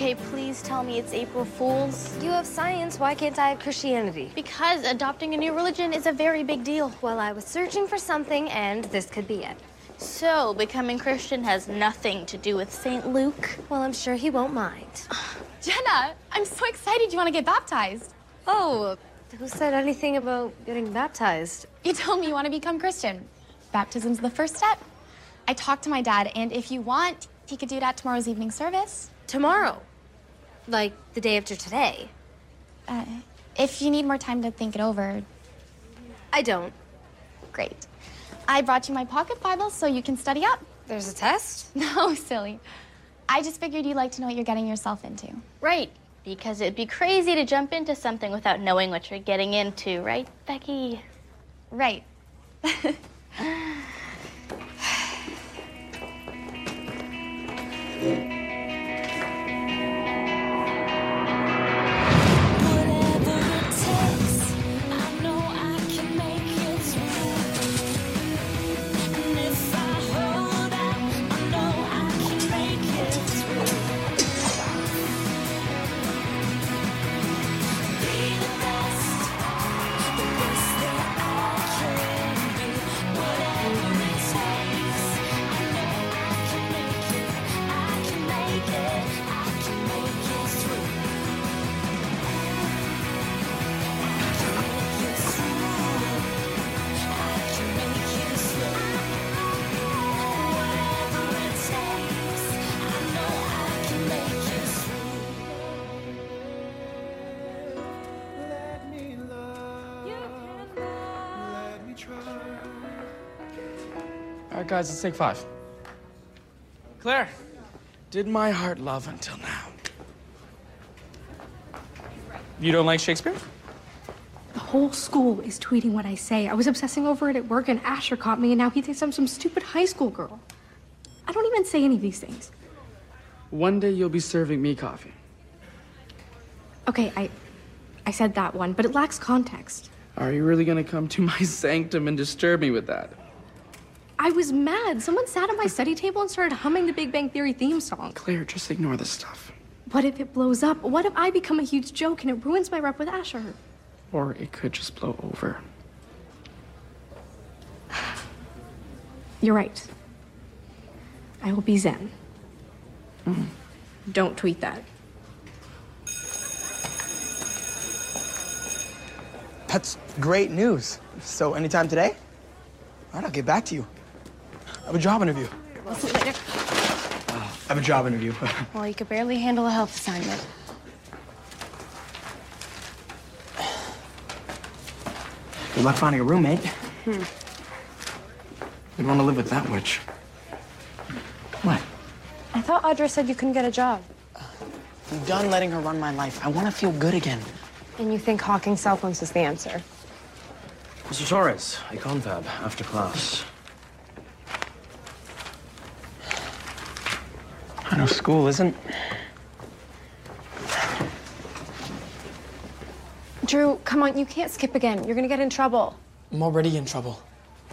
Okay, please tell me it's April Fool's. You have science, why can't I have Christianity? Because adopting a new religion is a very big deal. Well, I was searching for something, and this could be it. So, becoming Christian has nothing to do with St. Luke? Well, I'm sure he won't mind. Jenna, I'm so excited you want to get baptized. Oh, who said anything about getting baptized? You told me you want to become Christian. Baptism's the first step. I talked to my dad, and if you want, he could do it at tomorrow's evening service. Tomorrow? Like the day after today? If you need more time to think it over. I don't. Great. I brought you my pocket Bible so you can study up. There's a test? No, silly. I just figured you'd like to know what you're getting yourself into. Right, because it'd be crazy to jump into something without knowing what you're getting into, right, Becky? Right. All right, guys, let's take 5. Claire, did my heart love until now? You don't like Shakespeare? The whole school is tweeting what I say. I was obsessing over it at work, and Asher caught me, and now he thinks I'm some stupid high school girl. I don't even say any of these things. One day you'll be serving me coffee. Okay, I said that one, but it lacks context. Are you really gonna come to my sanctum and disturb me with that? I was mad. Someone sat at my study table and started humming the Big Bang Theory theme song. Claire, just ignore this stuff. What if it blows up? What if I become a huge joke and it ruins my rep with Asher? Or it could just blow over. You're right. I will be zen. Don't tweet that. That's great news. So anytime today? All right, I'll get back to you. I have a job interview. We'll see you later. I have a job interview. Well, you could barely handle a health assignment. Good luck finding a roommate. You'd want to live with that witch. What? I thought Audra said you couldn't get a job. I'm done letting her run my life. I want to feel good again. And you think hawking cell phones is the answer? Mr. Torres, a confab after class. I know school isn't. Drew, come on, you can't skip again. You're gonna get in trouble. I'm already in trouble.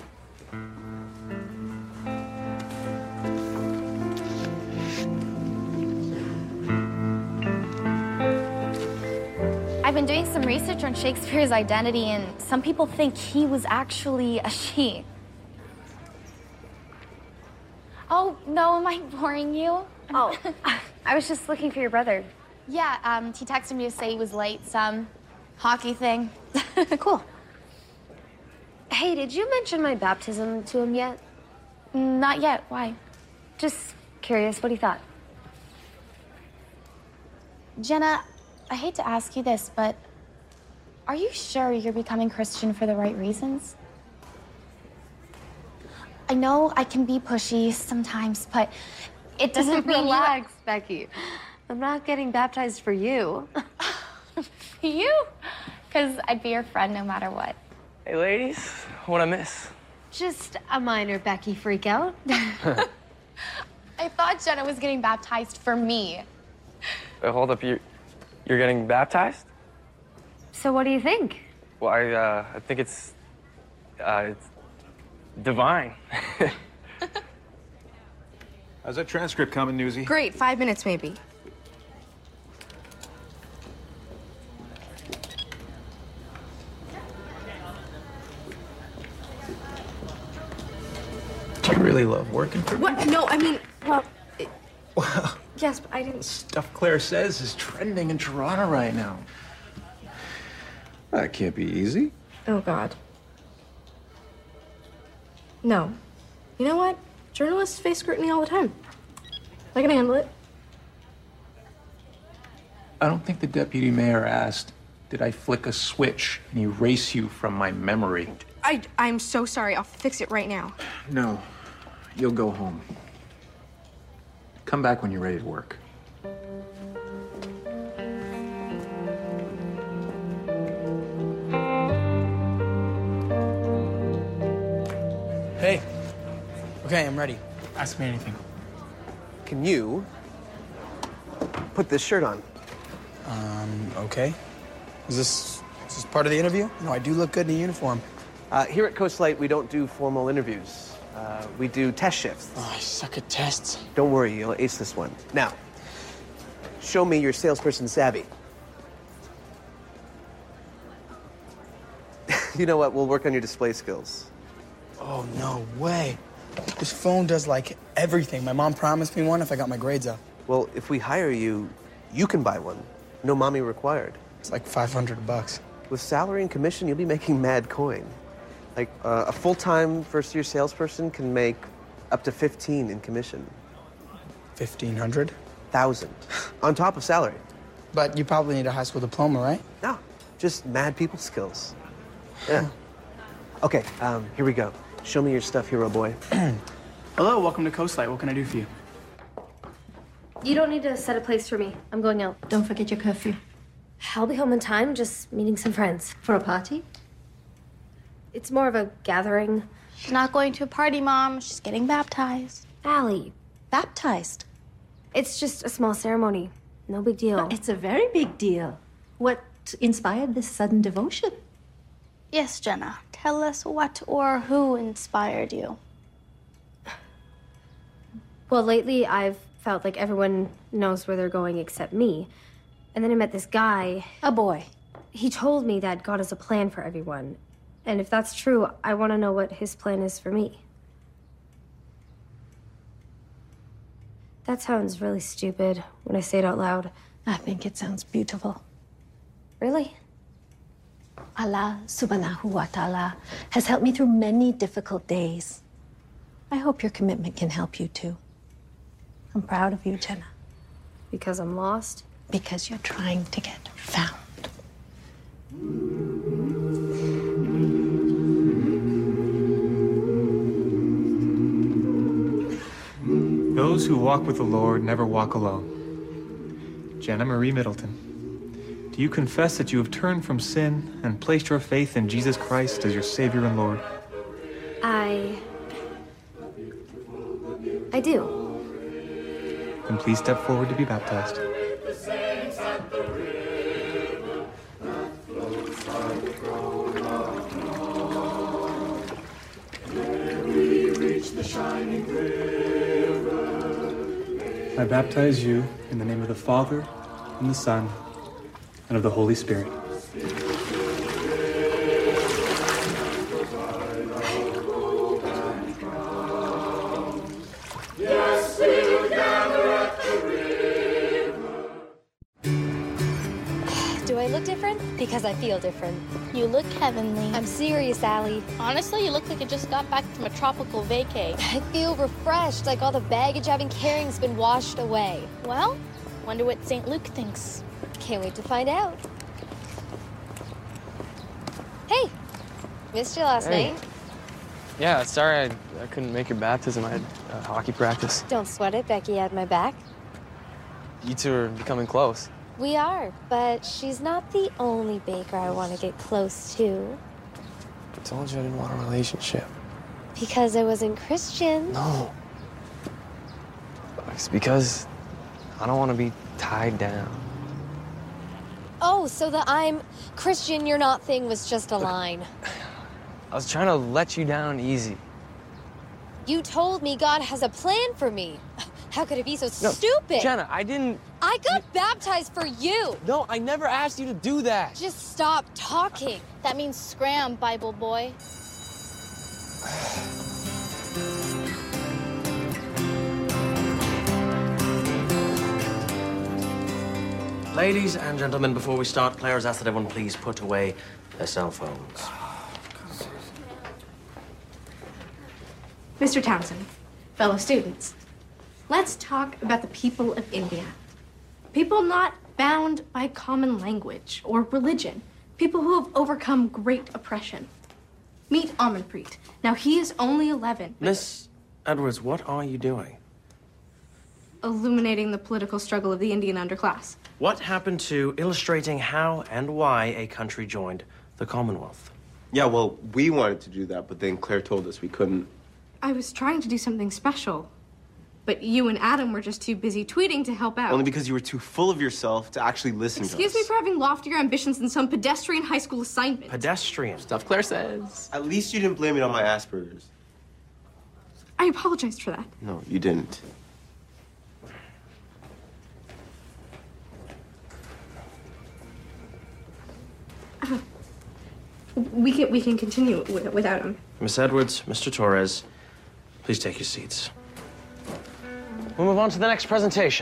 I've been doing some research on Shakespeare's identity, and some people think he was actually a she. Oh, no, am I boring you? Oh, I was just looking for your brother. Yeah, he texted me to say he was late, some hockey thing. Cool. Hey, did you mention my baptism to him yet? Not yet, why? Just curious what he thought. Jenna, I hate to ask you this, but are you sure you're becoming Christian for the right reasons? I know I can be pushy sometimes, but it doesn't mean Relax, Becky. I'm not getting baptized for you. you? Because I'd be your friend no matter what. Hey, ladies, what'd I miss? Just a minor Becky freakout. I thought Jenna was getting baptized for me. Wait, hold up, you're getting baptized? So what do you think? Well, I think it's divine. How's that transcript coming, Newsy? Great, 5 minutes maybe. really love working for you. What? No, I mean, well, Wow. yes, but I didn't. Stuff Claire says is trending in Toronto right now. That can't be easy. Oh, God. No. You know what? Journalists face scrutiny all the time. I can handle it. I don't think the deputy mayor asked, did I flick a switch and erase you from my memory? I'm so sorry. I'll fix it right now. No, you'll go home. Come back when you're ready to work. Hey. Okay, I'm ready. Ask me anything. Can you put this shirt on? Okay. Is this part of the interview? No, I do look good in a uniform. Here at Coast Light, we don't do formal interviews. We do test shifts. Oh, I suck at tests. Don't worry, you'll ace this one. Now, show me your salesperson savvy. You know what? We'll work on your display skills. Oh, no way. This phone does, like, everything. My mom promised me one if I got my grades up. Well, if we hire you, you can buy one. No mommy required. It's like $500. With salary and commission, you'll be making mad coin. Like, a full-time first-year salesperson can make up to 15 in commission. 1,500? 1,000. On top of salary. But you probably need a high school diploma, right? No, just mad people skills. Yeah. Okay, here we go. Show me your stuff, hero boy. Hello, welcome to Coast Light. What can I do for you? You don't need to set a place for me. I'm going out. Don't forget your curfew. I'll be home in time, just meeting some friends. For a party? It's more of a gathering. She's not going to a party, Mom. She's getting baptized. Allie, Baptized. it's just a small ceremony. No big deal. It's a very big deal. What inspired this sudden devotion? Yes, Jenna. Tell us what or who inspired you. Well, lately I've felt like everyone knows where they're going except me. And then I met this guy. A boy. He told me that God has a plan for everyone. And if that's true, I want to know what his plan is for me. That sounds really stupid when I say it out loud. I think it sounds beautiful. Really? Allah subhanahu wa ta'ala has helped me through many difficult days. I hope your commitment can help you too. I'm proud of you, Jenna. Because I'm lost? Because you're trying to get found. Those who walk with the Lord never walk alone. Jenna Marie Middleton, do you confess that you have turned from sin and placed your faith in Jesus Christ as your Savior and Lord? I do. Then please step forward to be baptized. I baptize you in the name of the Father, and the Son, and of the Holy Spirit. Yes, we'll gather at the river. Do I look different? Because I feel different. You look heavenly. I'm serious, Allie. Honestly, you look like you just got back from a tropical vacay. I feel refreshed, like all the baggage I've been carrying's been washed away. Well, wonder what St. Luke thinks. Can't wait to find out. Hey, missed you last night. Yeah, sorry I couldn't make your baptism. I had hockey practice. Don't sweat it, Becky had my back. You two are becoming close. We are, but she's not the only baker I want to get close to. I told you I didn't want a relationship. Because I wasn't Christian. No. It's because I don't want to be tied down. Oh, so the I'm Christian, you're not thing was just a line. I was trying to let you down easy. You told me God has a plan for me. How could it be so stupid? Jenna, I didn't... I got baptized for you. No, I never asked you to do that. Just stop talking. That means scram, Bible boy. Ladies and gentlemen, before we start, Claire has asked that everyone please put away their cell phones. Mr. Townsend, fellow students, let's talk about the people of India. People not bound by common language or religion. People who have overcome great oppression. Meet Amanpreet. Now, he is only 11. Miss Edwards, what are you doing? Illuminating the political struggle of the Indian underclass. What happened to illustrating how and why a country joined the Commonwealth? Yeah, well, we wanted to do that, but then Claire told us we couldn't. I was trying to do something special, but you and Adam were just too busy tweeting to help out. Only because you were too full of yourself to actually listen to us. Excuse me for having loftier ambitions than some pedestrian high school assignment. Pedestrian. Stuff Claire says. At least you didn't blame it on my Asperger's. I apologized for that. No, you didn't. We can continue without him. Miss Edwards, Mr. Torres, please take your seats. We'll move on to the next presentation.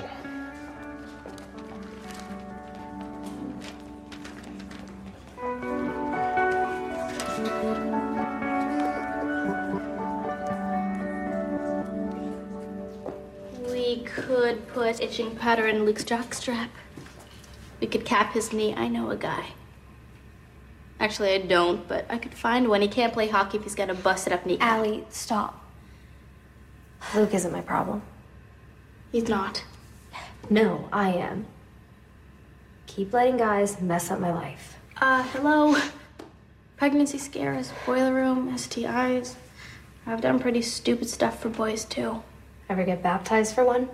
We could put itching powder in Luke's jockstrap. We could cap his knee. I know a guy. Actually, I don't, but I could find one. He can't play hockey if he's got a busted up knee. Allie, stop. Luke isn't my problem. He's not. No, I am. Keep letting guys mess up my life. Hello. Pregnancy scares, boiler room, STIs. I've done pretty stupid stuff for boys, too. Ever get baptized for one?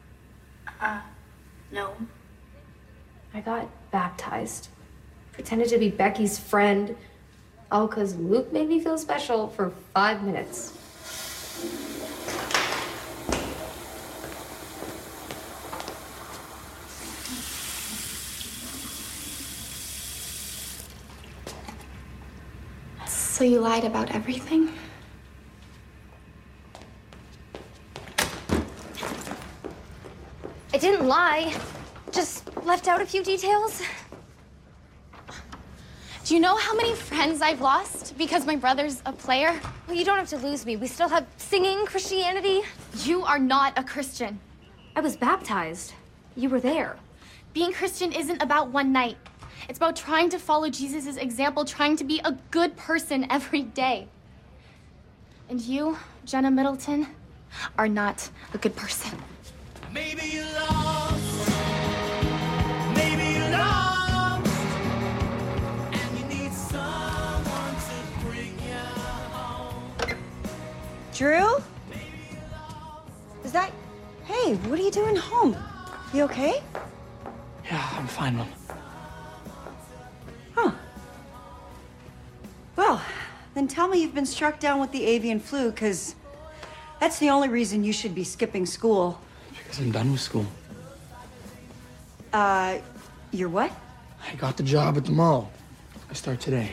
No. I got baptized. Pretended to be Becky's friend. All because Luke made me feel special for 5 minutes. So you lied about everything? I didn't lie. Just left out a few details. Do you know how many friends I've lost because my brother's a player? Well, you don't have to lose me. We still have singing, Christianity. You are not a Christian. I was baptized. You were there. Being Christian isn't about one night. It's about trying to follow Jesus' example, trying to be a good person every day. And you, Jenna Middleton, are not a good person. Maybe you're lost. Maybe you're lost. And you need someone to bring you home. Drew? Is that... Hey, what are you doing home? You okay? Yeah, I'm fine, Mom. Huh. Well, then tell me you've been struck down with the avian flu, because that's the only reason you should be skipping school. Because I'm done with school. You're what? I got the job at the mall. I start today.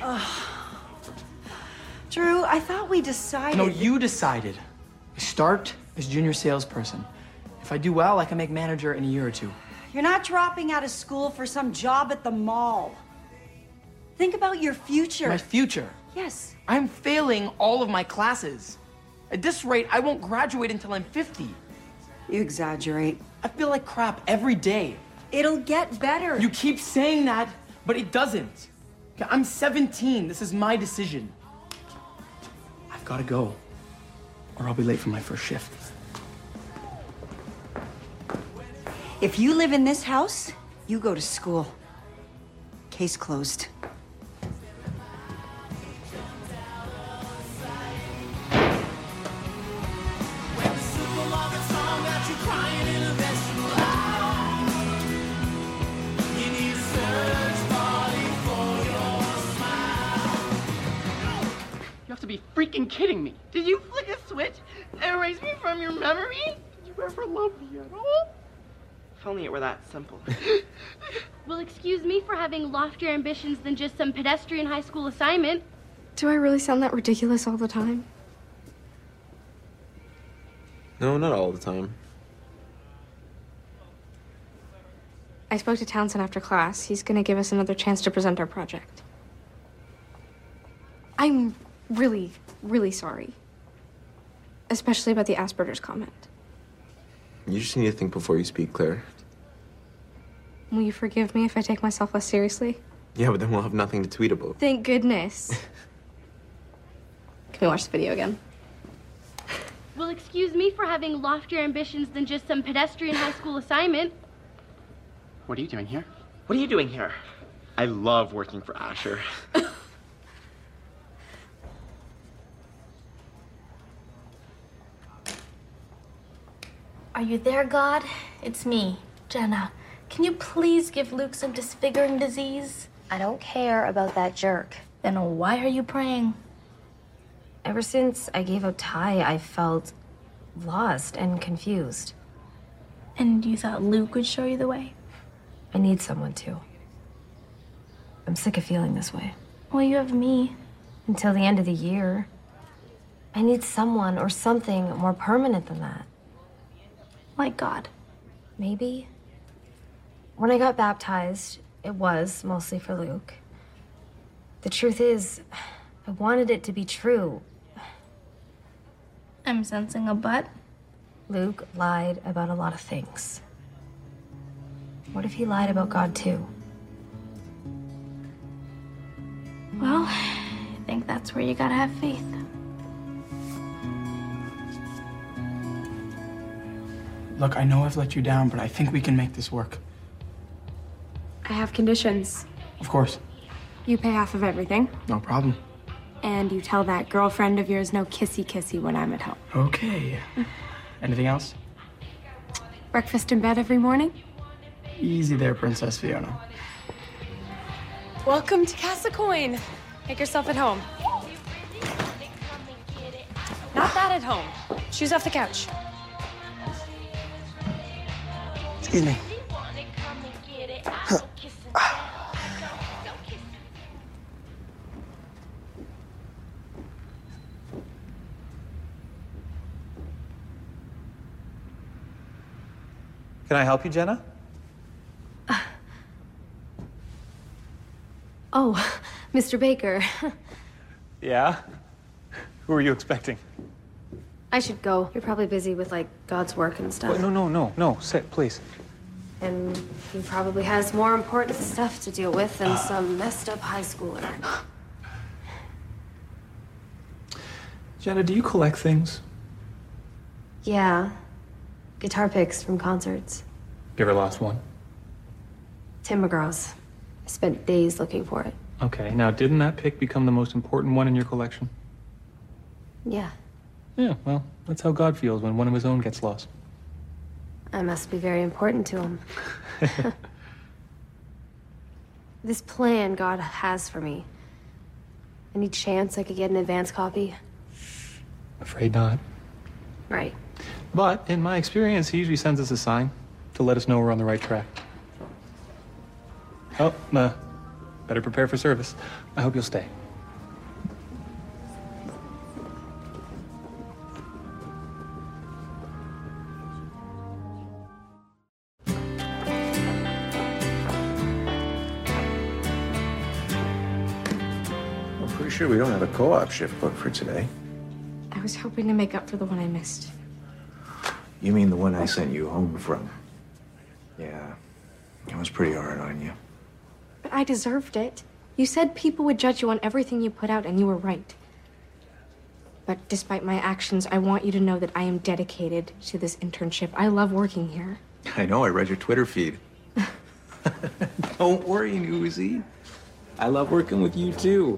Drew, I thought we decided... No, you decided. I start as junior salesperson. If I do well, I can make manager in a year or two. You're not dropping out of school for some job at the mall. Think about your future. My future? Yes. I'm failing all of my classes. At this rate, I won't graduate until I'm 50. You exaggerate. I feel like crap every day. It'll get better. You keep saying that, but it doesn't. Okay, I'm 17. This is my decision. I've got to go, or I'll be late for my first shift. If you live in this house, you go to school. Case closed. You have to be freaking kidding me. Did you flick a switch and erase me from your memory? Did you ever love me at all? If only it were that simple. Well, excuse me for having loftier ambitions than just some pedestrian high school assignment. Do I really sound that ridiculous all the time? No, not all the time. I spoke to Townsend after class. He's gonna give us another chance to present our project. I'm really, really sorry. Especially about the Asperger's comment. You just need to think before you speak, Claire. Will you forgive me if I take myself less seriously? Yeah, but then we'll have nothing to tweet about. Thank goodness. Can we watch the video again? Well, excuse me for having loftier ambitions than just some pedestrian high school assignment. What are you doing here? What are you doing here? I love working for Asher. Are you there, God? It's me, Jenna. Can you please give Luke some disfiguring disease? I don't care about that jerk. Then why are you praying? Ever since I gave up Ty, I felt lost and confused. And you thought Luke would show you the way? I need someone to. I'm sick of feeling this way. Well, you have me. Until the end of the year. I need someone or something more permanent than that. Like God. Maybe. When I got baptized, it was mostly for Luke. The truth is, I wanted it to be true. I'm sensing a but. Luke lied about a lot of things. What if he lied about God too? Well, I think that's where you gotta have faith. Look, I know I've let you down, but I think we can make this work. I have conditions. Of course. You pay half of everything, No problem. and you tell that girlfriend of yours no kissy-kissy when I'm at home. Okay. Anything else? Breakfast in bed every morning? Easy there, Princess Fiona. Welcome to Casa Coin. Make yourself at home. Not that at home. Shoes off the couch. Excuse me. Can I help you, Jenna? Oh, Mr. Baker. Yeah? Who are you expecting? I should go. You're probably busy with, like, God's work and stuff. No. Sit, please. And he probably has more important stuff to deal with than some messed up high schooler. Jenna, do you collect things? Yeah. Guitar picks from concerts. You ever lost one? Tim McGraw's. I spent days looking for it. Okay, now didn't that pick become the most important one in your collection? Yeah. Yeah, well, that's how God feels when one of his own gets lost. I must be very important to him. This plan God has for me. Any chance I could get an advance copy? Afraid not. Right. But in my experience, he usually sends us a sign to let us know we're on the right track. Oh, better prepare for service. I hope you'll stay. I'm pretty sure we don't have a co-op shift booked for today. I was hoping to make up for the one I missed. You mean the one I sent you home from? Yeah, it was pretty hard on you. But I deserved it. You said people would judge you on everything you put out, and you were right. But despite my actions, I want you to know that I am dedicated to this internship. I love working here. I know, I read your Twitter feed. Don't worry, Newsy. I love working with you too.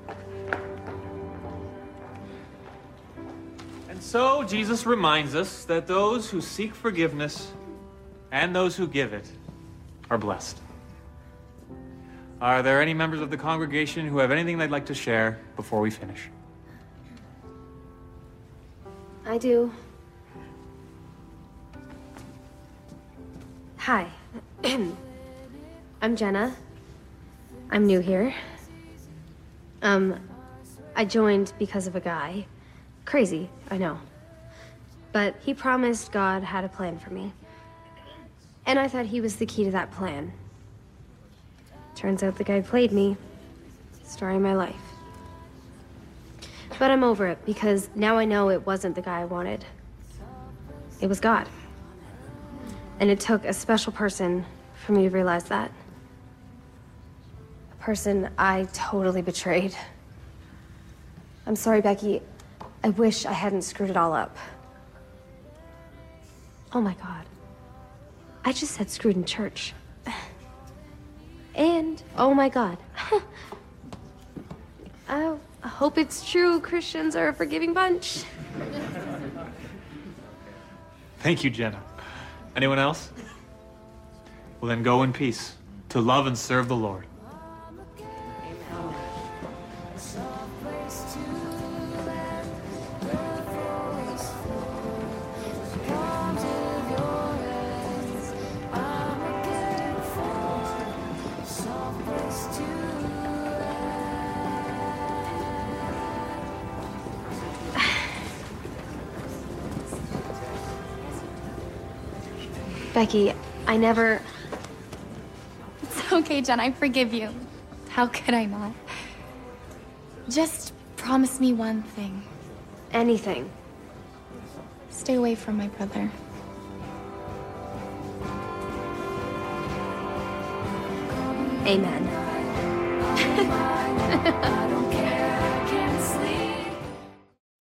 And so Jesus reminds us that those who seek forgiveness and those who give it are blessed. Are there any members of the congregation who have anything they'd like to share before we finish? I do. Hi. I'm Jenna. I'm new here. I joined because of a guy. Crazy, I know. But he promised God had a plan for me. And I thought he was the key to that plan. Turns out the guy played me. Story of my life. But I'm over it because now I know it wasn't the guy I wanted. It was God. And it took a special person for me to realize that. A person I totally betrayed. I'm sorry, Becky. I wish I hadn't screwed it all up. Oh my God. I just said screwed in church. And, oh my God. I hope it's true Christians are a forgiving bunch. Thank you, Jenna. Anyone else? Well, then go in peace to love and serve the Lord. Becky, I never... It's okay, Jen. I forgive you. How could I not? Just promise me one thing. Anything. Stay away from my brother. Amen. I don't care.